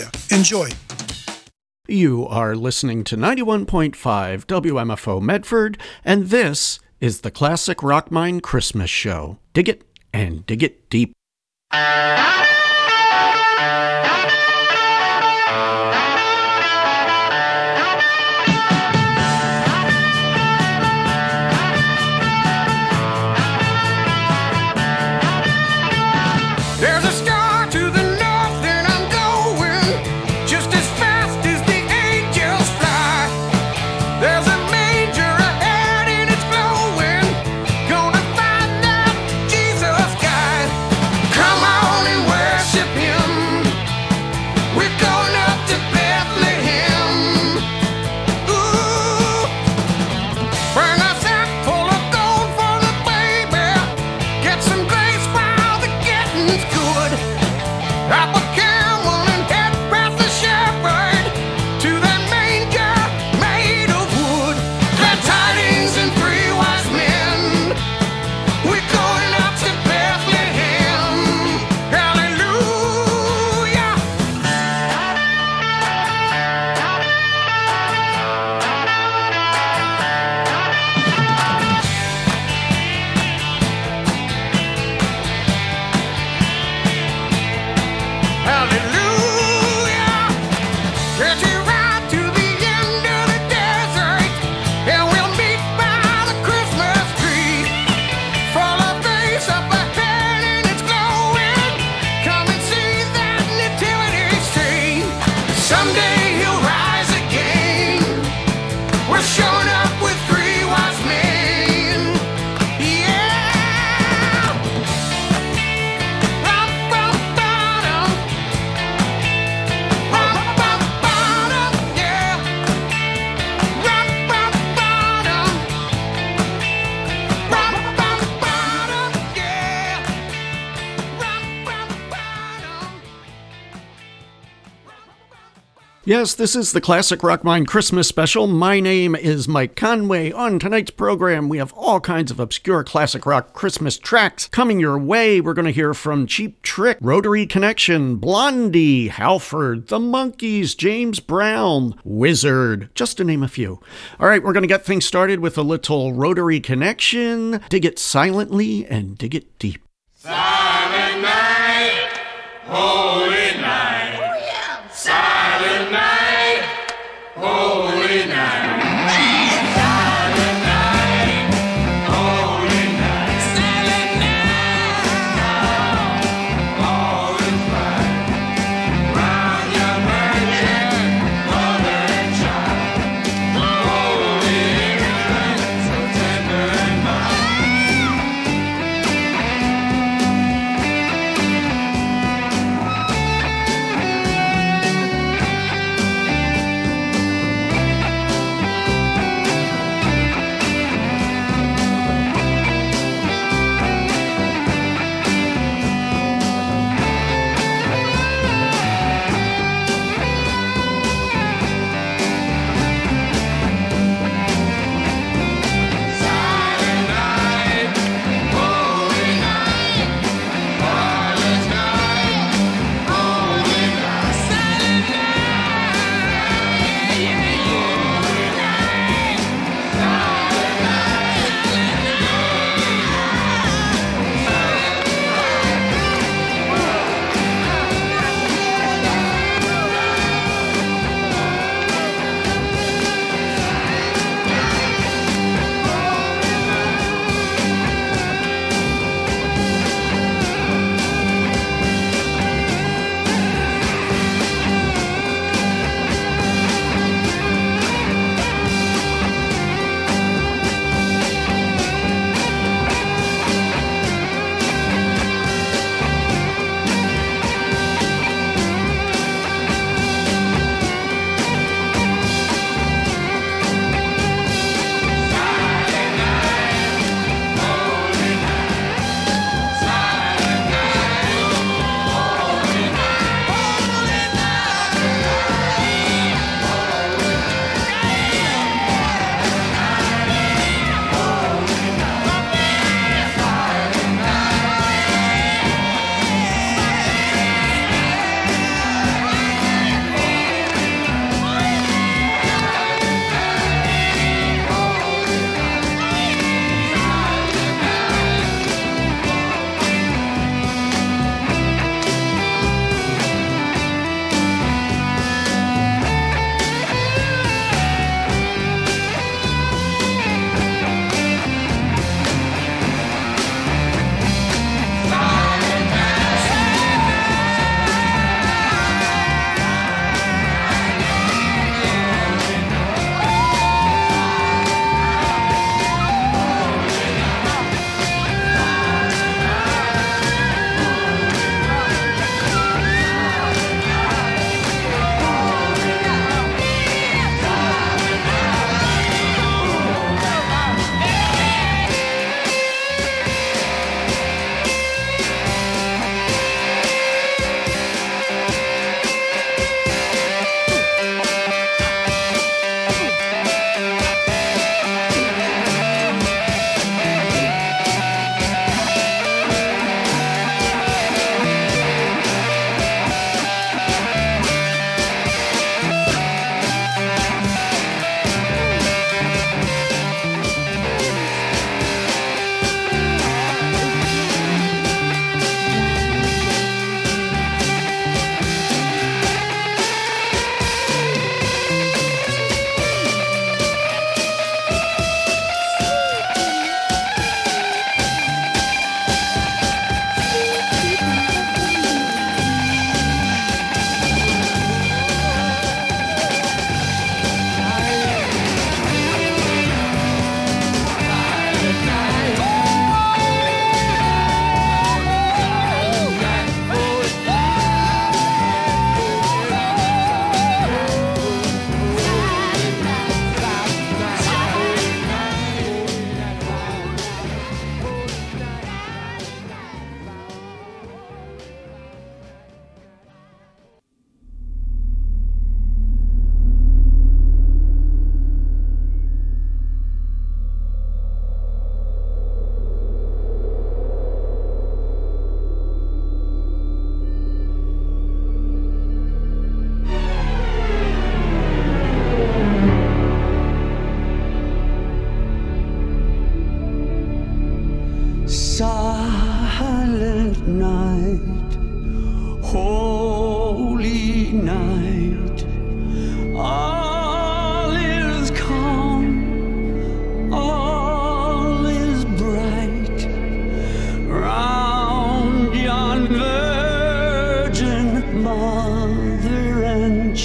Enjoy. You are listening to 91.5 WMFO Medford, and this is the Classic Rock Mine Christmas Show. Dig it and dig it deep. Yes, this is the Classic Rock Mine Christmas Special. My name is Mike Conway. On tonight's program, we have all kinds of obscure classic rock Christmas tracks coming your way. We're going to hear from Cheap Trick, Rotary Connection, Blondie, Halford, The Monkees, James Brown, Wizard, just to name a few. All right, we're going to get things started with a little Rotary Connection. Dig it silently and dig it deep. Silent night, holy night. Silent night, holy night. Silent night, holy night. Silent night, all is bright. Round your virgin mother and child. Holy night, so tender and mild.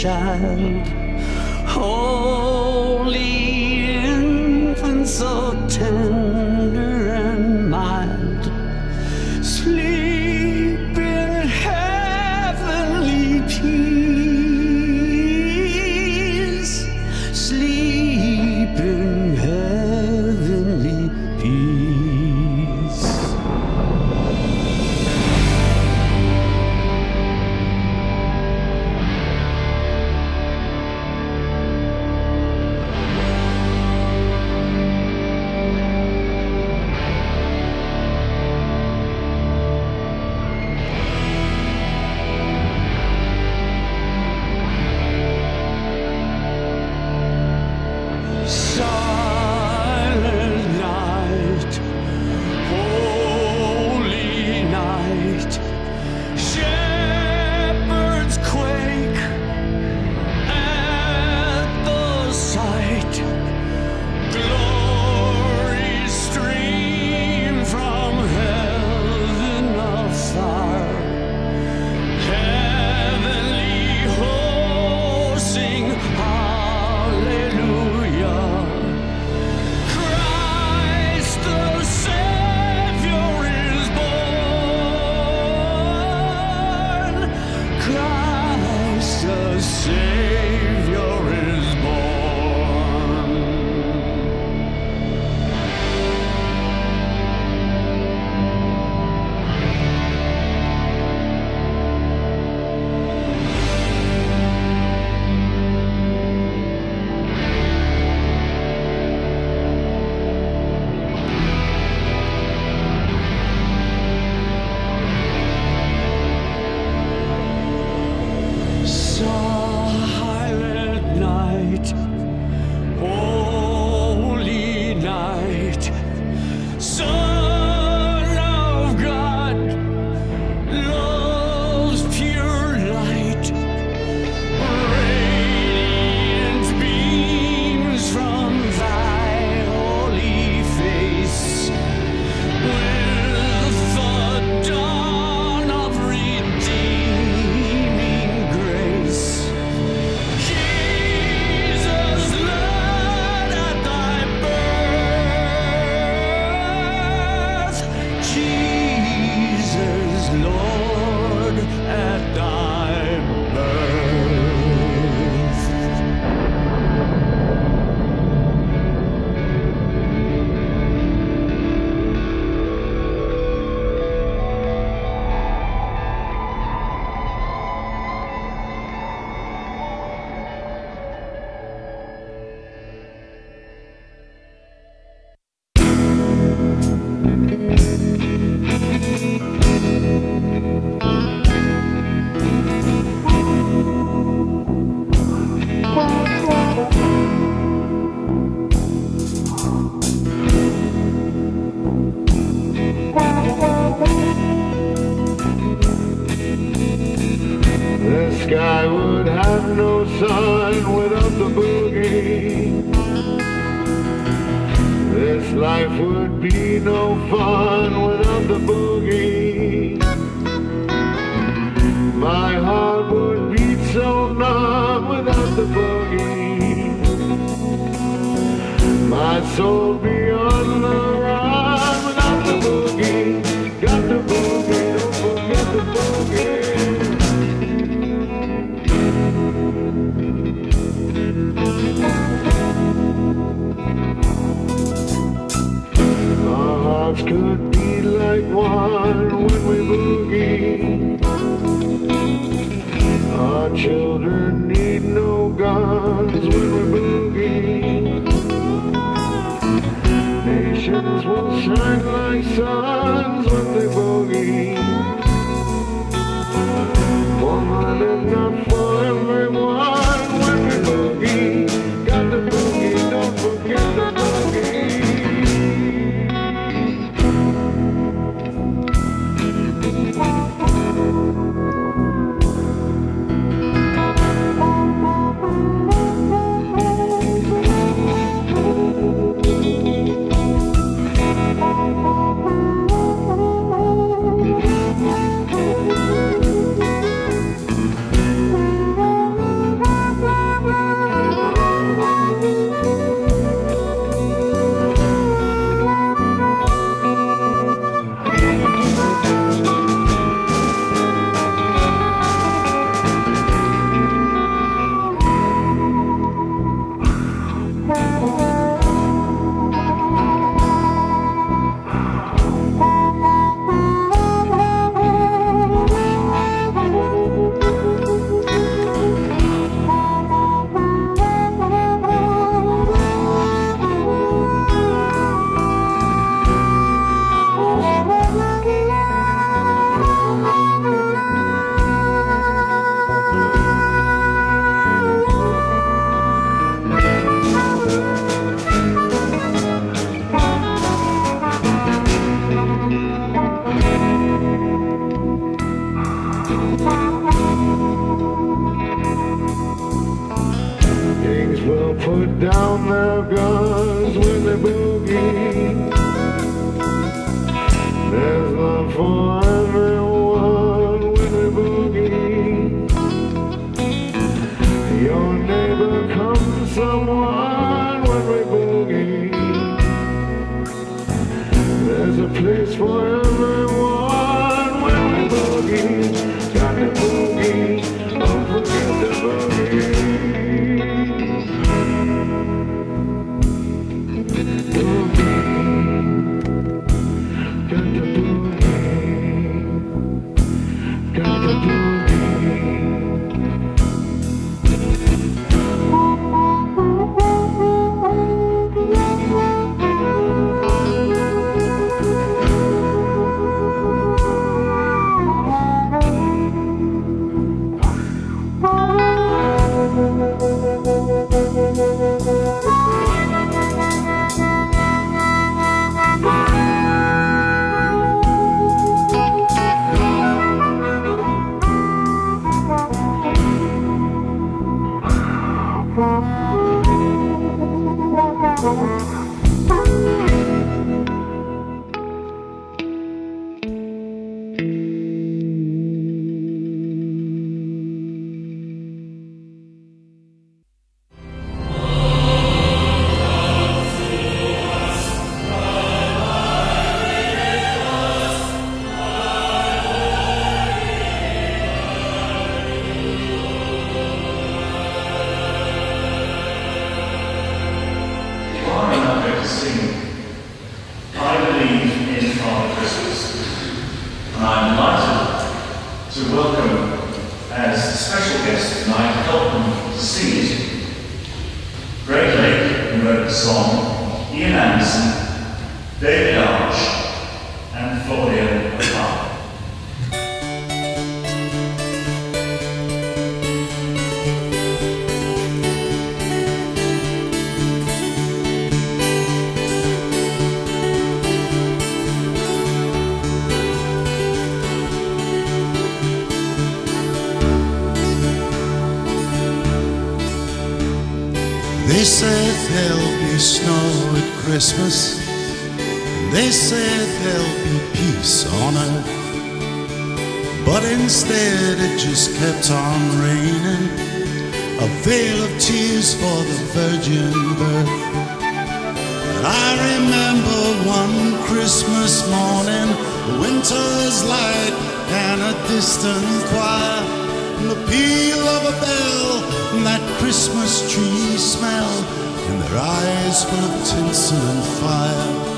child, holy infant, so tender and mild, sleep in heavenly peace, sleep in heavenly peace. Silent night, holy night, shepherds quake at the sight, glory stream from heaven afar, heavenly hosts sing hallelujah. Christ the Savior is born. Christ the Savior is born. Silent night, holy night, Son of God, love's pure light, radiant beams from thy holy face, with the dawn of redeeming grace. Jesus, Lord, at thy birth. Jesus, Lord, at thy birth. The sky would have no sun without the boogie. This life would be no fun without the boogie. My heart would beat so numb without the boogie. My soul be on the run without the boogie. Got the boogie, don't forget the boogie. Our hearts could be like one when we boogie. Our children need no guns when we boogie. Nations will shine like suns when they boogie. For mine and not for everyone when we boogie. Got the boogie, don't forget the boogie. on their guns when they boogie. There's love for everyone when we boogie. Your neighbor comes someone when we boogie. There's a place for everyone when we boogie. Got to boogie, don't forget the boogie. They said there'll be snow at Christmas, and they said there'll be peace on earth. But instead it just kept on raining, a veil of tears for the virgin birth. And I remember one Christmas morning, the winter's light and a distant choir, and the peal of a bell, and that Christmas tree smell, and their eyes full of tinsel and fire.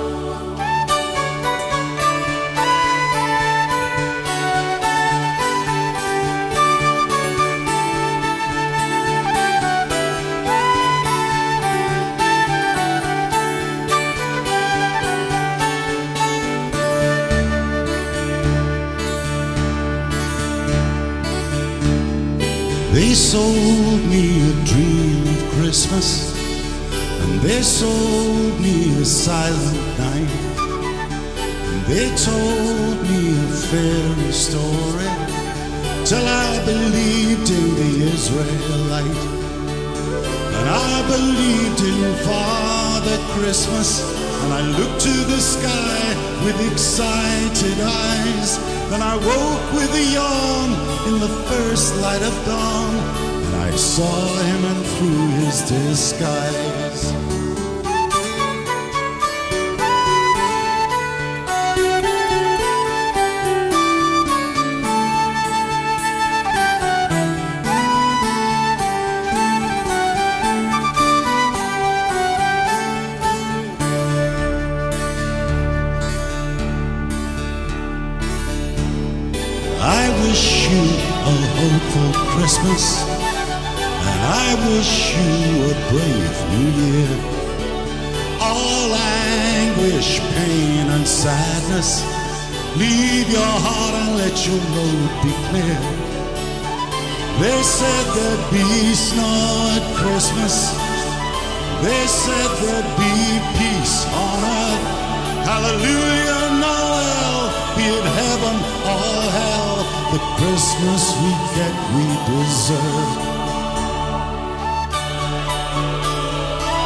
They sold me a dream of Christmas, and they sold me a silent night, and they told me a fairy story till I believed in the Israelite. And I believed in Father Christmas, and I looked to the sky with excited eyes. Then I woke with a yawn in the first light of dawn, and I saw him and through his disguise. I wish you a hopeful Christmas, and I wish you a brave new year. All anguish, pain and sadness, leave your heart and let your road be clear. They said there'd be snow at Christmas, they said there'd be peace on earth. Hallelujah, Noel, be it heaven or hell, the Christmas we get we deserve.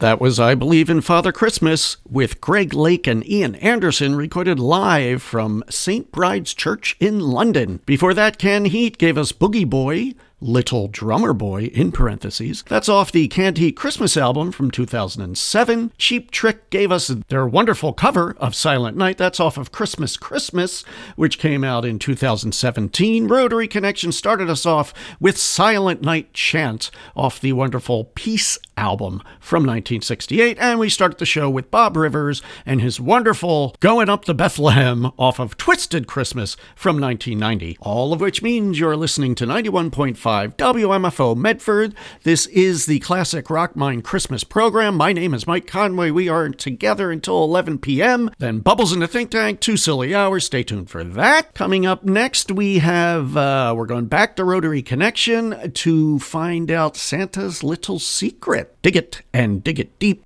That was I Believe in Father Christmas with Greg Lake and Ian Anderson, recorded live from St. Bride's Church in London. Before that, Ken Heat gave us Boogie Boy, Little Drummer Boy, in parentheses. That's off the Canned Heat Christmas album from 2007. Cheap Trick gave us their wonderful cover of Silent Night. That's off of Christmas Christmas, which came out in 2017. Rotary Connection started us off with Silent Night Chant off the wonderful Peace album from 1968. And we started the show with Bob Rivers and his wonderful Going Up to Bethlehem off of Twisted Christmas from 1990. All of which means you're listening to 91.5 WMFO Medford. This is the Classic Rock Mine Christmas program. My name is Mike Conway. We are together until 11 p.m. Then Bubbles in the Think Tank, 2 silly hours. Stay tuned for that. Coming up next, we have, we're going back to Rotary Connection to find out Santa's little secret. Dig it and dig it deep.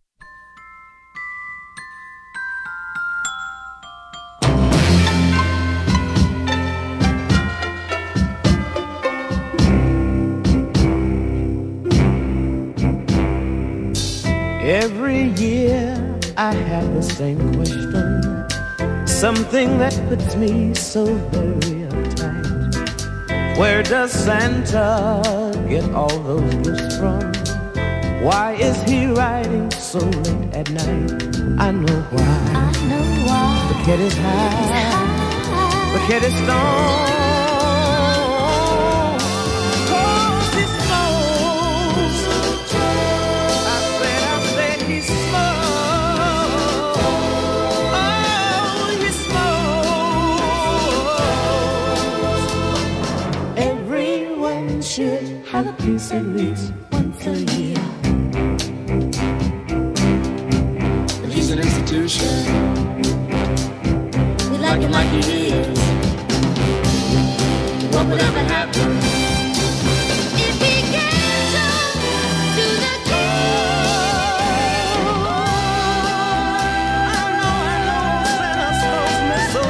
Every year I have the same question, something that puts me so very uptight. Where does Santa get all those gifts from? Why is he riding so late at night? I know why. The kid is high. The kid is stoned. 'Cause he smokes. I said he smokes. Oh, he smokes. Everyone should have a piece at least once a year. He's an institution. We like him like he is. What would ever happen If he gets up to the king? I know, Santa smells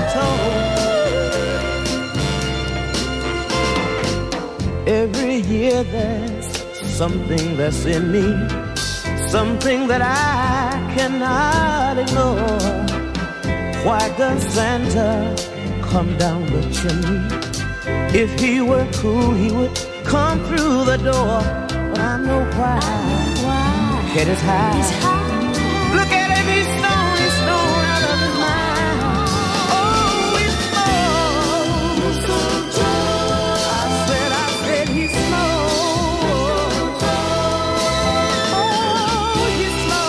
mistletoe. Every year there's something that's in me, something that I cannot ignore. Why does Santa come down the chimney? If he were cool, he would come through the door. But I know why. Kid is high. Look at him, he's stoned out of his mind. Oh, he smokes. I said he smokes. Oh, he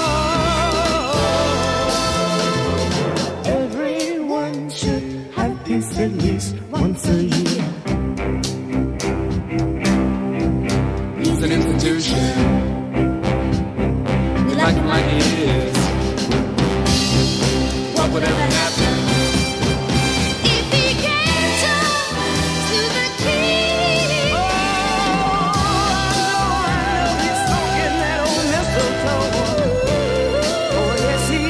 smokes. Everyone should have peace at least once a year. He's an institution. We like him like he is. What would ever happen If he gets up to the king? Oh, I know he's smoking that old mistletoe. Oh, yes, he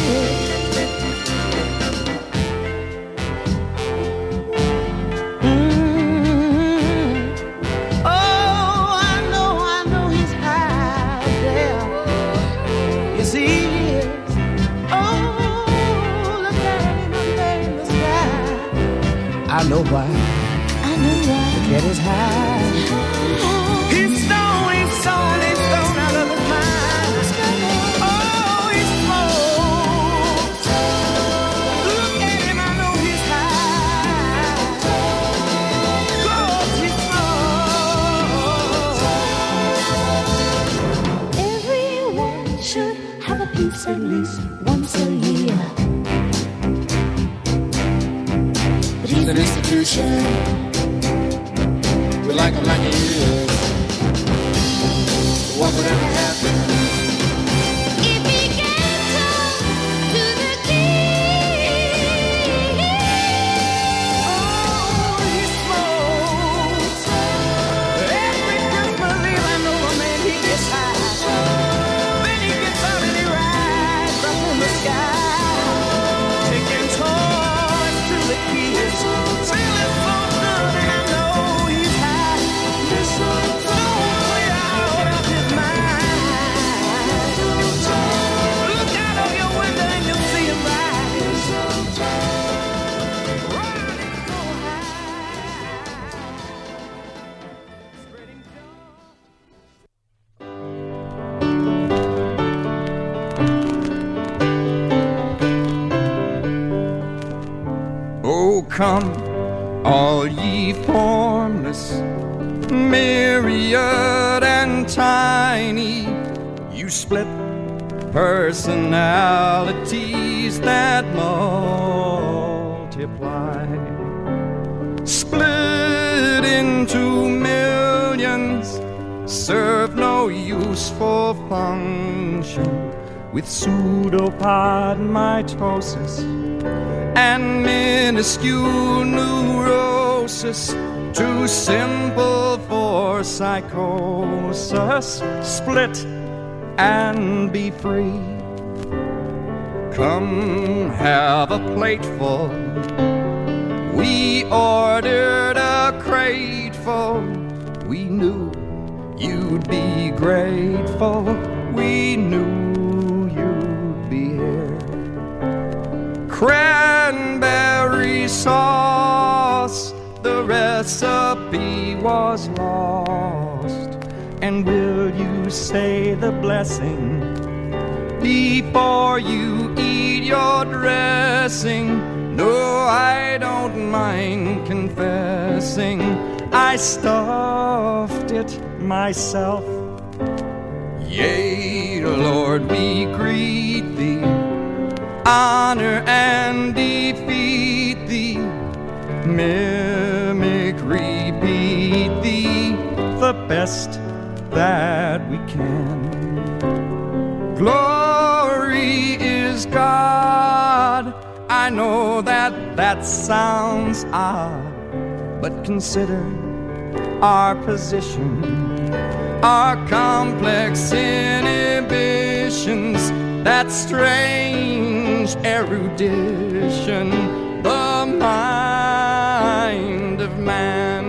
is. Oh, I know he's high there. Yes, he is. Oh, look at him up there in the sky. I know why. The cat is high. He's stoned out of his mind. Oh, he smokes. Look at him, I know he's high. 'Cause he smokes. Everyone should have a piece at least once a year. But he's an institution. We like him like he is. What would ever happen if he gets up to the king? Oh, he smokes. Every Christmas Eve, I know a man, he gets high. Then he gets out and he rides up in the sky, taking toys to the kids, feeling so good come, all ye formless, myriad and tiny. You split personalities that multiply, split into millions, serve no useful function, with pseudopod mitosis and minuscule neurosis, too simple for psychosis. Split and be free. Come have a plateful. We ordered a crateful. We knew you'd be grateful. We knew you'd be here. Cranberry sauce, the recipe was lost. And will you say the blessing before you eat your dressing? No, I don't mind confessing, I stuffed it myself. Yea, Lord, we greet thee, honor and defeat thee, mimic, repeat thee, the best that we can. Glory is God. I know that sounds odd, but consider our position, our complex inhibitions, that strange erudition, the mind of man.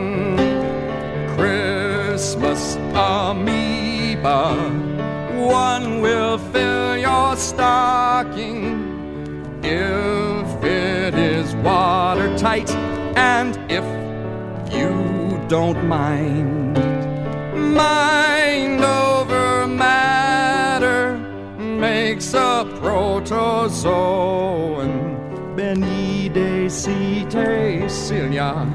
Christmas amoeba, one will fill your stocking if it is watertight, and if you don't mind. Mind over matter makes a protozoan. Benide site cilia,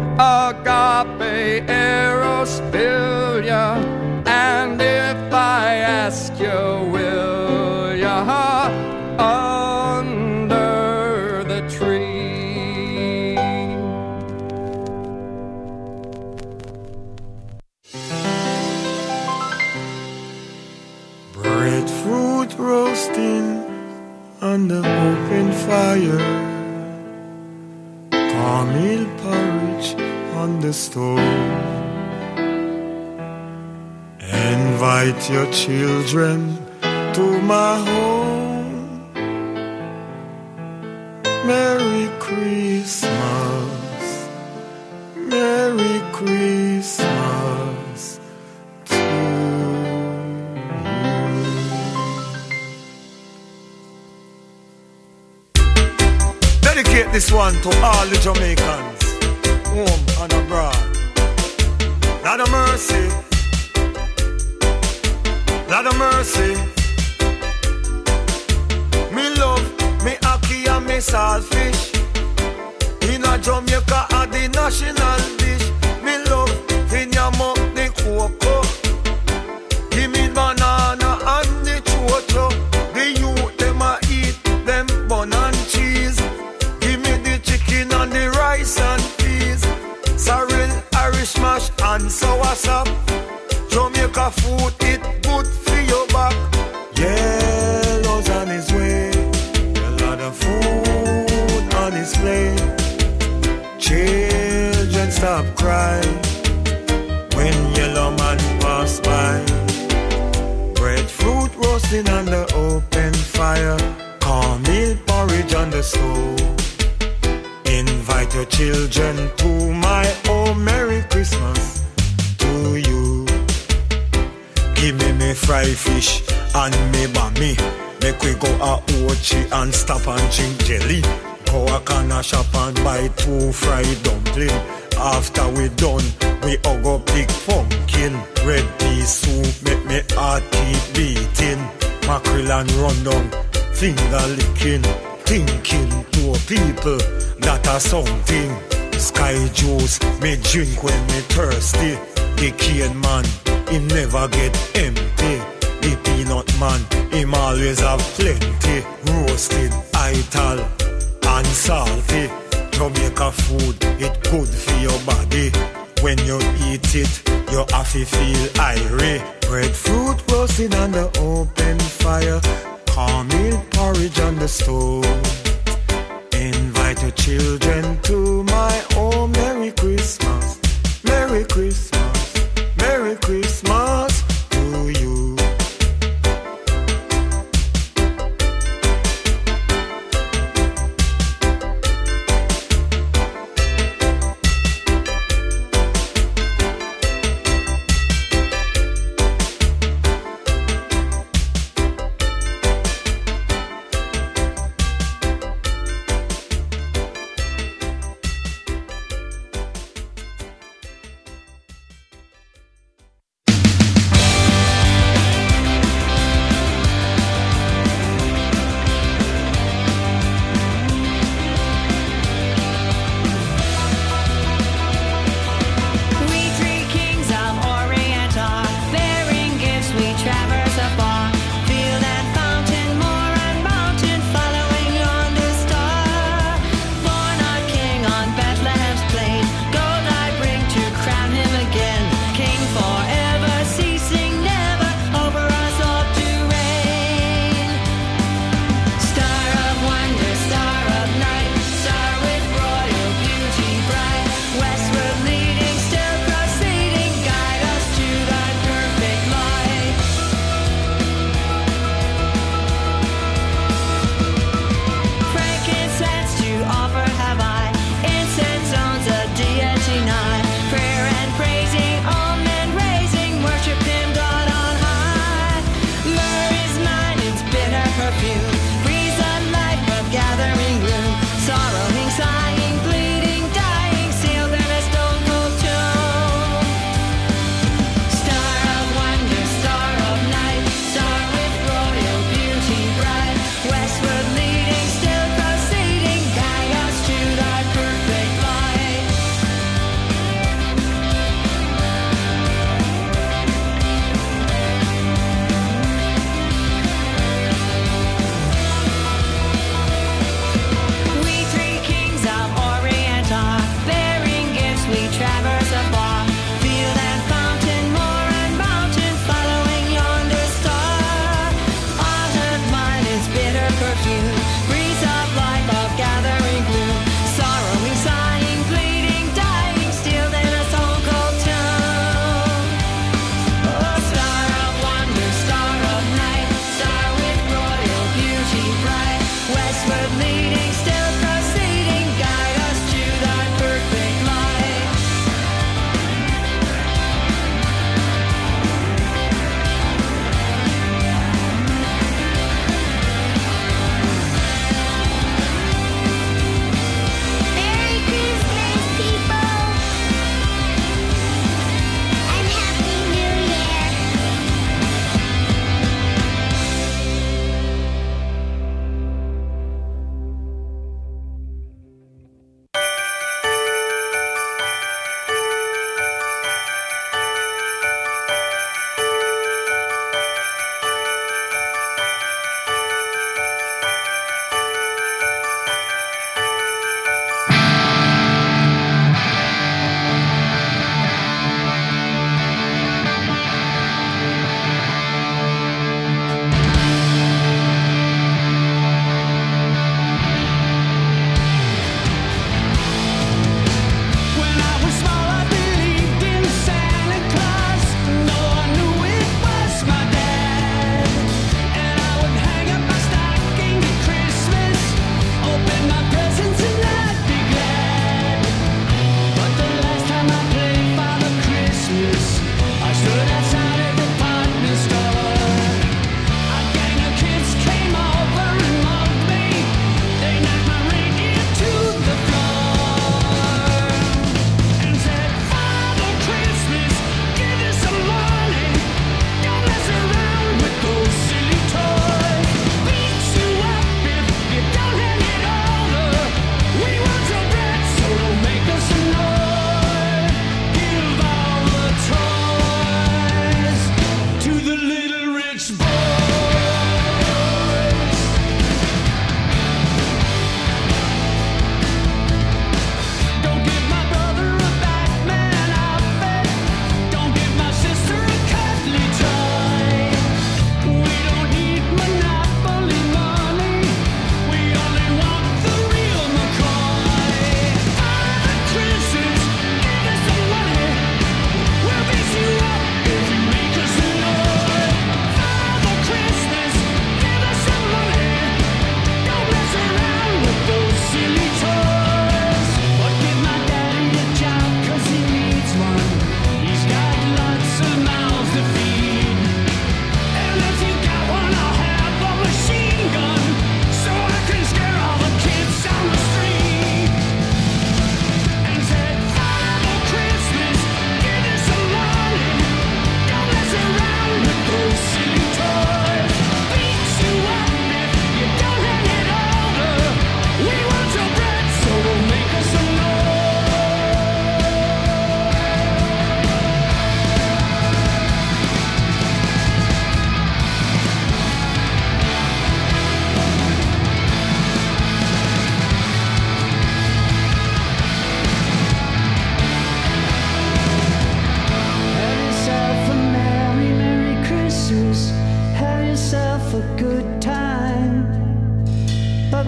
agape eros philia. And if I ask you, will ya under the tree? Breadfruit roasting on the open fire, cornmeal porridge on the stove. Invite your children to my home. Merry Christmas, Merry Christmas to you. Dedicate this one to all the Jamaicans, home and abroad. Lord of mercy, Lord of mercy. Me love me ackee and me saltfish. In a Jamaica are the national dish. Me love when you up the cocoa. Give me banana and the chocho. The youth them a eat them bun and cheese. Give me the chicken and the rice and peas. Sorrel, Irish mash and sour sop. Jamaica food, it good for your back. Yellow's on his way, a lot of food on his plate. Children stop crying when yellow man pass by. Breadfruit roasting on the open fire, cornmeal porridge on the stove. Invite your children to my home. Merry Christmas to you. Give me fry fish and me bami. Make we go a Ochi and stop and drink jelly. Go a corner shop and buy 2 fried dumpling. After we done, we all go pick pumpkin. Red pea soup make me heart keep beating. Mackerel and rundown, finger licking. thinking poor people that are something. Sky juice me drink when me thirsty. The cane man, him never get empty. The peanut man, him always have plenty. Roasted, ital, and salty. Jamaica food, it good for your body. When you eat it, you have to feel irie. Breadfruit roasted on the open fire. Cornmeal porridge on the stove. Invite your children to my home. Merry Christmas, Merry Christmas, Merry Christmas to you.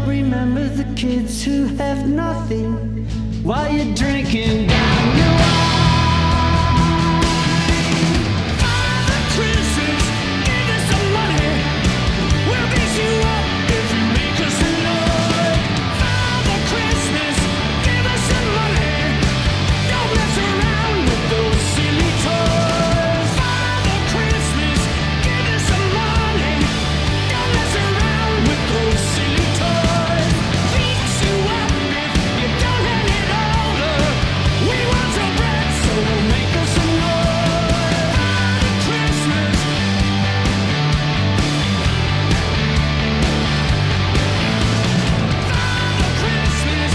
Remember the kids who have nothing while you're drinking down your wine. Father Christmas, give us some money. We'll beat you up if you make us annoyed. Father Christmas, give us some money. Don't mess around with those silly toys. Father Christmas, give us some money. Don't mess around with those silly toys. Beat you up if you don't hand it over. We want some bread, so we'll make us some noise. Father Christmas. Father Christmas.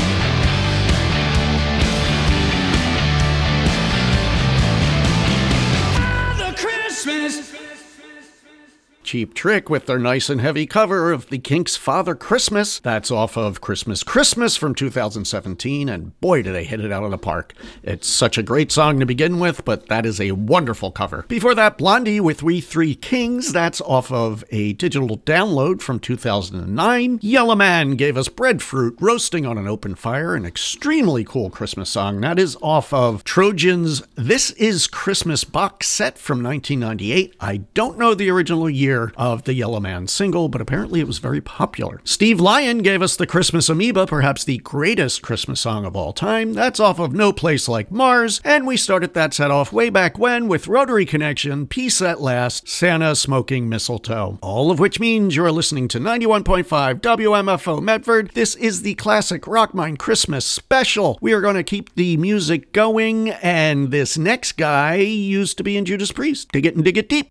Father Christmas. Cheap Trick with their nice and heavy cover of the Kinks' Father Christmas. That's off of Christmas Christmas from 2017, and boy did they hit it out of the park. It's such a great song to begin with, but that is a wonderful cover. Before that, Blondie with We Three Kings. That's off of a digital download from 2009. Yellow Man gave us Breadfruit Roasting on an Open Fire, an extremely cool Christmas song. That is off of Trojan's This Is Christmas box set from 1998. I don't know the original year of the Yellow Man single, but apparently it was very popular. Steve Lyon gave us the Christmas Amoeba, perhaps the greatest Christmas song of all time. That's off of No Place Like Mars, and we started that set off way back when with Rotary Connection, Peace at Last, Santa Smoking Mistletoe. All of which means you're listening to 91.5 WMFO Medford. This is the Classic Rock Mine Christmas special. We are going to keep the music going, and this next guy used to be in Judas Priest. Dig it and dig it deep.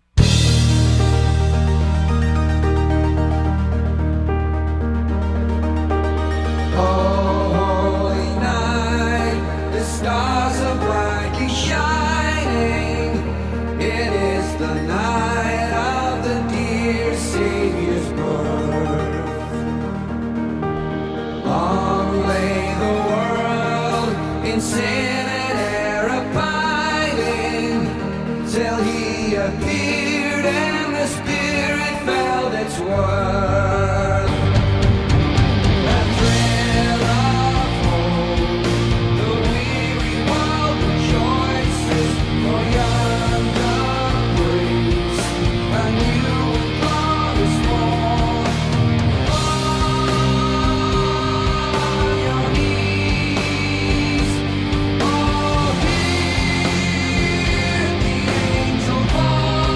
Holy night, the stars are brightly shining. It is the night of the dear Savior's birth. Long lay the world in sin and error pining, till he appeared and the Spirit felt its worth. Angel voice.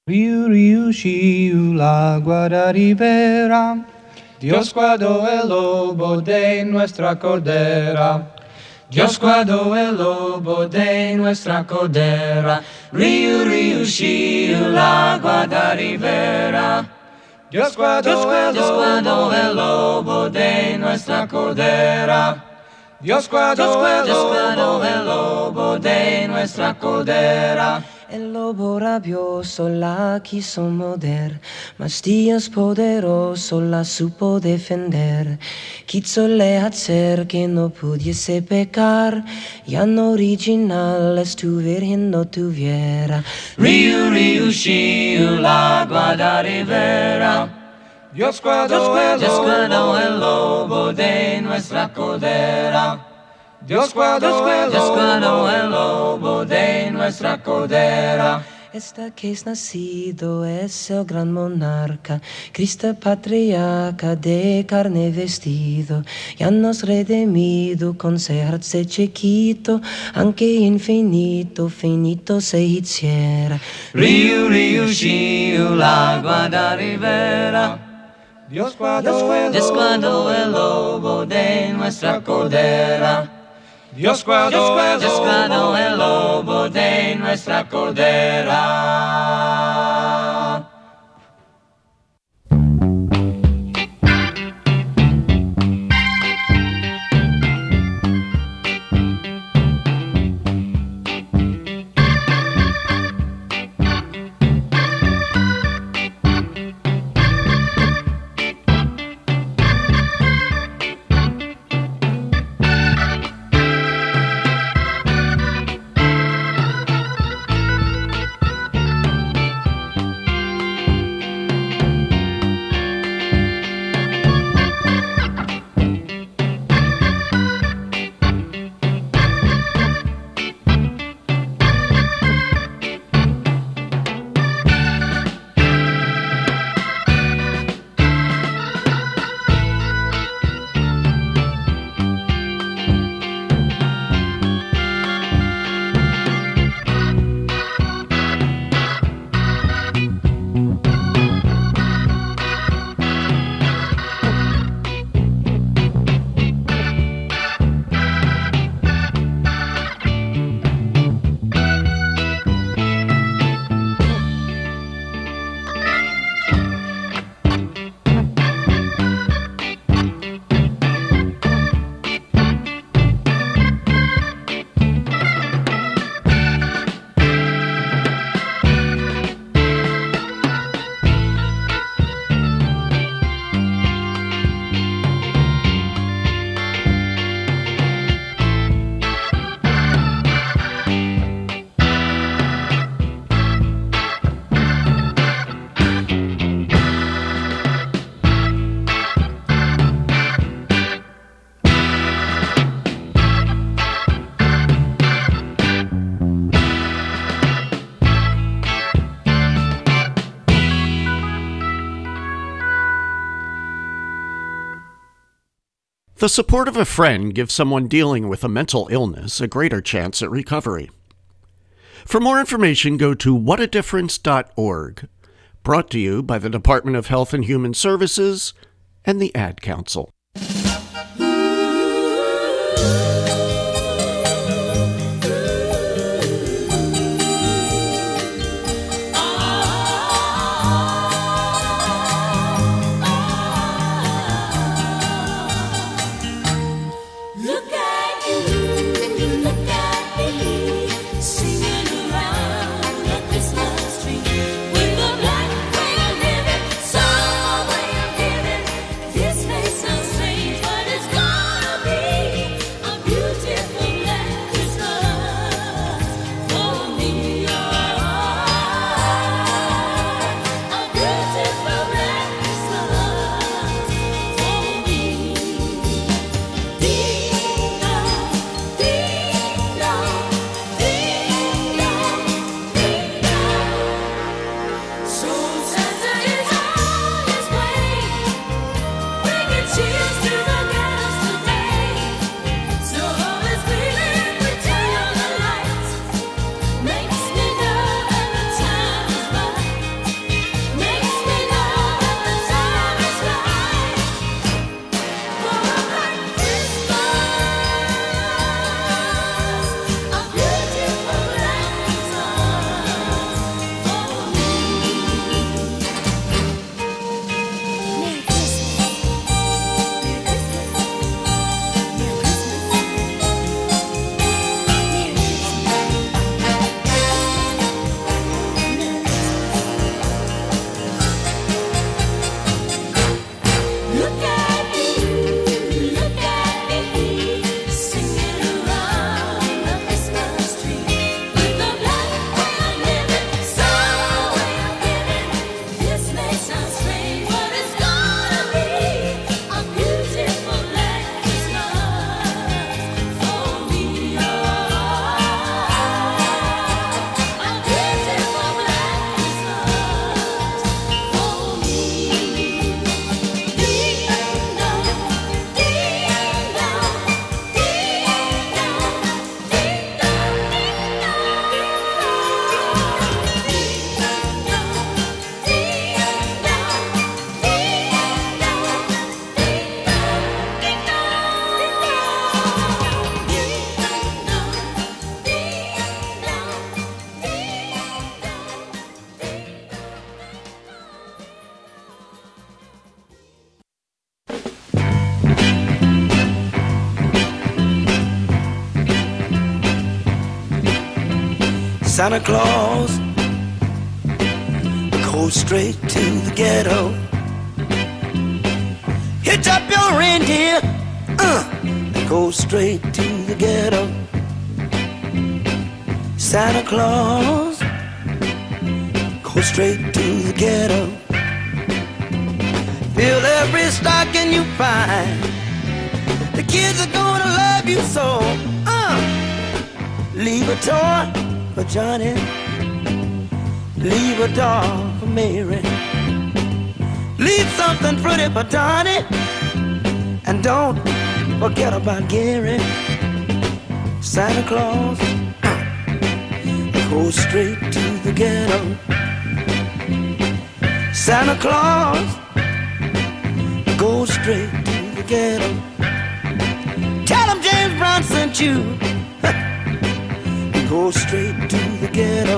Riu, riu, shiu, la guardaribera. Dios guardó el lobo de nuestra cordera. Dios guardó el lobo de nuestra cordera. Riu, riu, shiu, la guardaribera. Dios guardó el lobo de nuestra cordera. Dios guardó el lobo de nuestra cordera. El lobo rabioso la quiso morder, mas Dios poderoso la supo defender. Quízole hacer que no pudiese pecar, ya no originales tu virgen no tuviera. Riu, riu, shiu, la guardaribera. Dios guardó el lobo de nuestra cordera. Dios guardó el lobo de nuestra cordera. Esta que es nacido es el gran monarca, Cristo patriarca de carne vestido, ya nos redimido con serse chiquito, aunque infinito, finito se hiciera. Riu, riu, shiu, la guardaribera. Dios guardó el lobo de nuestra cordera. Dios guardó el lobo de nuestra cordera. The support of a friend gives someone dealing with a mental illness a greater chance at recovery. For more information, go to whatadifference.org. Brought to you by the Department of Health and Human Services and the Ad Council. This may sound strange, but it's gonna be Santa Claus goes straight to the ghetto. Hitch up your reindeer, go straight to the ghetto. Santa Claus go straight to the ghetto. Fill every stocking you find. The kids are gonna love you so. Leave a toy for Johnny, leave a doll for Mary, leave something pretty for Donnie, and don't forget about Gary. Santa Claus goes straight to the ghetto. Santa Claus goes straight to the ghetto. Tell him James Brown sent you. Go straight to the ghetto.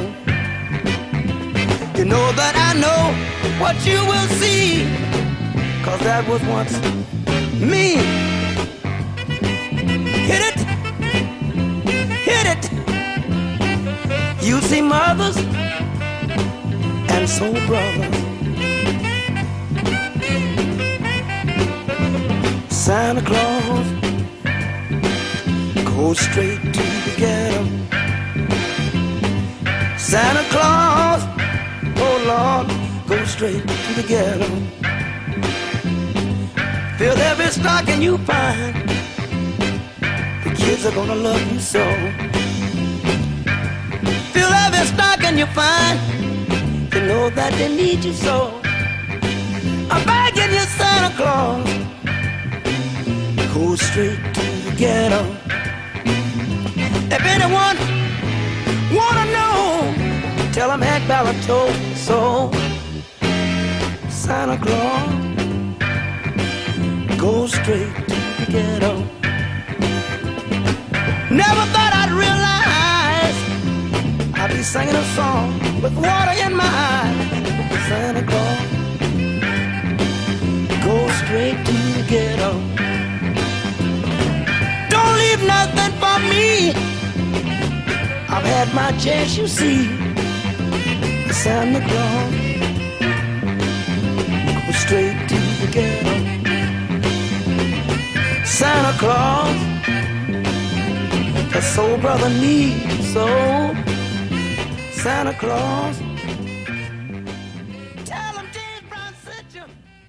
You know that I know what you will see, 'cause that was once me. Hit it, hit it. You see mothers and soul brothers. Santa Claus goes straight to the ghetto. Santa Claus, oh Lord, go straight to the ghetto. Fill every stocking you find. The kids are gonna love you so. Fill every stocking you find. You know that they need you so. I'm begging you, Santa Claus, go straight to the ghetto. If anyone wanna know, tell him Hank Ballard told me so. Santa Claus goes straight to the ghetto. Never thought I'd realize I'd be singing a song with water in my eyes. Santa Claus goes straight to the ghetto. Don't leave nothing for me. I've had my chance, you see. Santa Claus goes straight to the ghetto. Santa Claus, the soul brother needs so. Santa Claus, tell him James Brown sent you.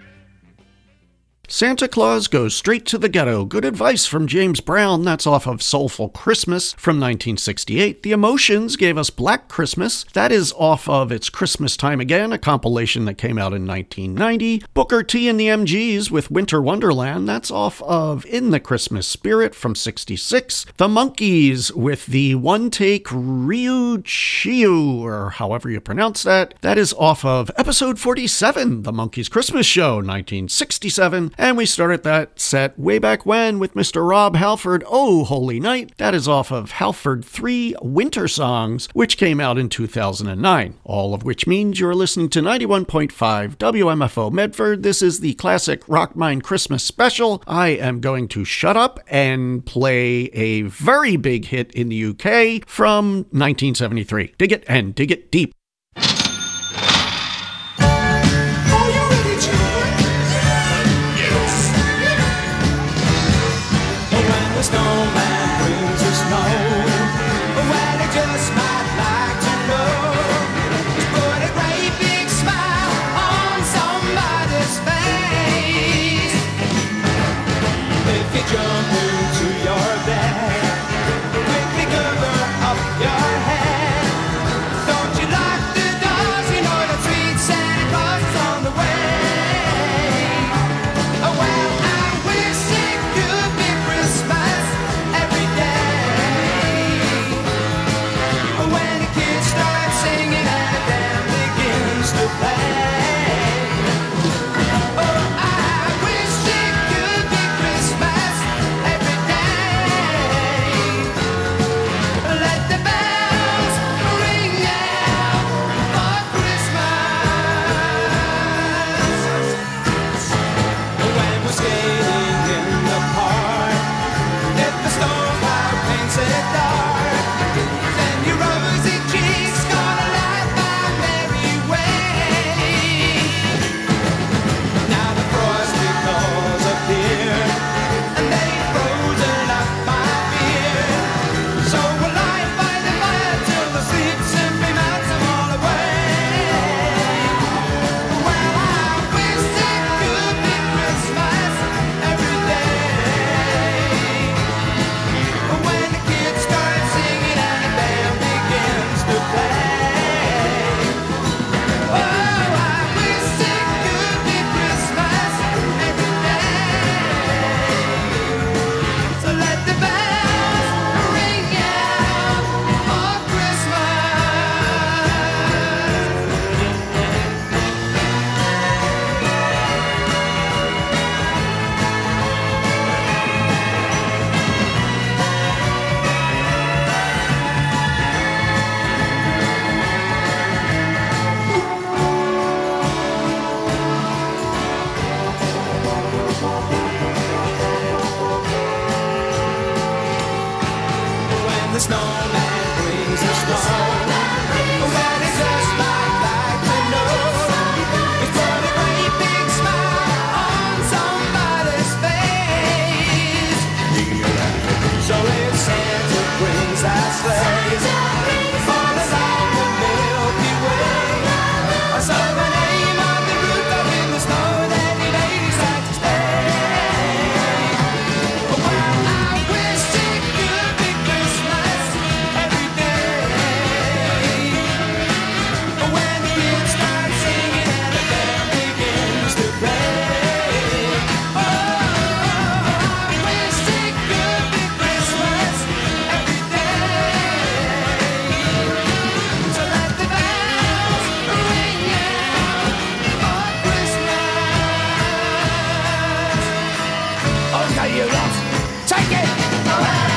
Santa Claus Goes Straight to the Ghetto. Good advice from James Brown. That's off of Soulful Christmas from 1968. The Emotions gave us Black Christmas. That is off of It's Christmas Time Again, a compilation that came out in 1990. Booker T and the MGs with Winter Wonderland. That's off of In the Christmas Spirit from 66. The Monkees with the One Take Ryu Chiu, or however you pronounce that. That is off of episode 47, The Monkees Christmas Show, 1967. And we started that set way back when with Mr. Rob Halford, Oh Holy Night. That is off of Halford 3 Winter Songs, which came out in 2009. All of which means you're listening to 91.5 WMFO Medford. This is the classic Rock Mine Christmas special. I am going to shut up and play a very big hit in the UK from 1973. Dig it and dig it deep. Don't you like snowman brings the snow. Well, it's just like to know it's put a great big smile on somebody's face. So if Santa brings that sleigh all along the Milky Way, I saw the name of the route up in the snow that he made his life to stay. Well, I wish it could be Christmas every day, when the kids start singing and the band begins to play. Oh, I wish it could be Christmas every day. So let the bells ring out for Christmas. Okay, you lot, take it.